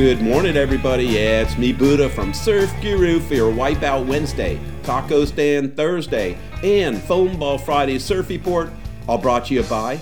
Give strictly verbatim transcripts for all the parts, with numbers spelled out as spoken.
Good morning, everybody. Yeah, it's me, Buddha, from Surf Guru for your Wipeout Wednesday, Taco Stand Thursday, and Foam Ball Friday Surf Report, all brought to you by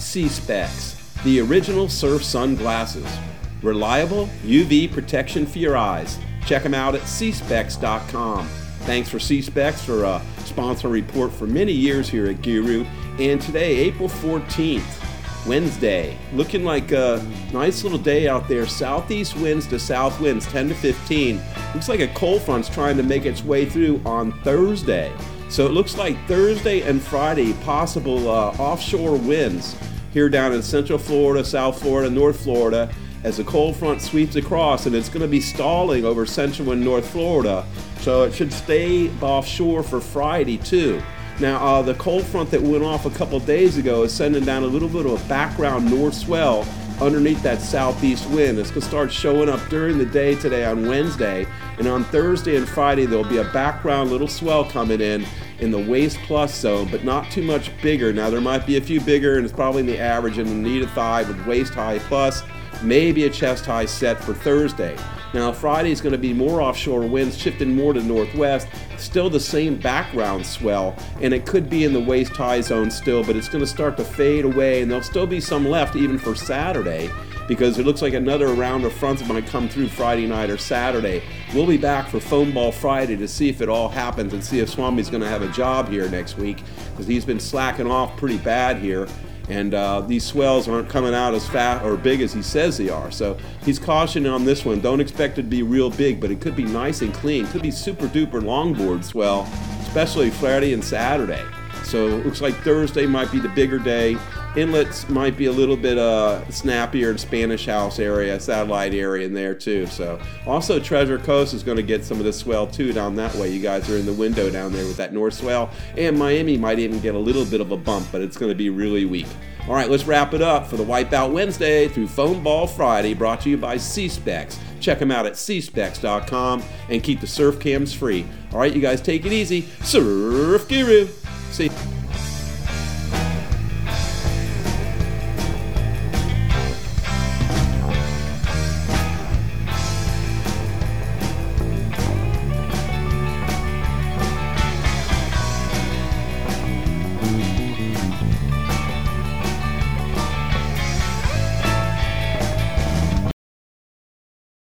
C-Specs, the original surf sunglasses. Reliable U V protection for your eyes. Check them out at C specs dot com. Thanks for C-Specs for a sponsor report for many years here at Guru. And today, April fourteenth, Wednesday, looking like a nice little day out there. Southeast winds to south winds, ten to fifteen. Looks like a cold front's trying to make its way through on Thursday. So it looks like Thursday and Friday, possible uh, offshore winds here down in Central Florida, South Florida, North Florida, as the cold front sweeps across, and it's going to be stalling over Central and North Florida. So it should stay offshore for Friday too. Now, uh, the cold front that went off a couple days ago is sending down a little bit of a background north swell underneath that southeast wind. It's going to start showing up during the day today on Wednesday, and on Thursday and Friday there'll be a background little swell coming in in the waist plus zone, but not too much bigger. Now, there might be a few bigger, and it's probably in the average in the knee to thigh with waist high plus, maybe a chest high set for Thursday. Now, Friday is going to be more offshore winds, shifting more to northwest. Still the same background swell, and it could be in the waist high zone still, but it's going to start to fade away, and there'll still be some left even for Saturday, because it looks like another round of fronts might come through Friday night or Saturday. We'll be back for Foam Ball Friday to see if it all happens and see if Swami's going to have a job here next week, because he's been slacking off pretty bad here. And uh, these swells aren't coming out as fast or big as he says they are. So he's cautioning on this one. Don't expect it to be real big, but it could be nice and clean. Could be super duper longboard swell, especially Friday and Saturday. So it looks like Thursday might be the bigger day. Inlets might be a little bit uh, snappier in Spanish House area, satellite area in there too. So also Treasure Coast is going to get some of this swell too down that way. You guys are in the window down there with that north swell. And Miami might even get a little bit of a bump, but it's going to be really weak. All right, let's wrap it up for the Wipeout Wednesday through Foam Ball Friday, brought to you by C-Specs. Check them out at C specs dot com and keep the surf cams free. All right, you guys take it easy. Surf Guru. See you.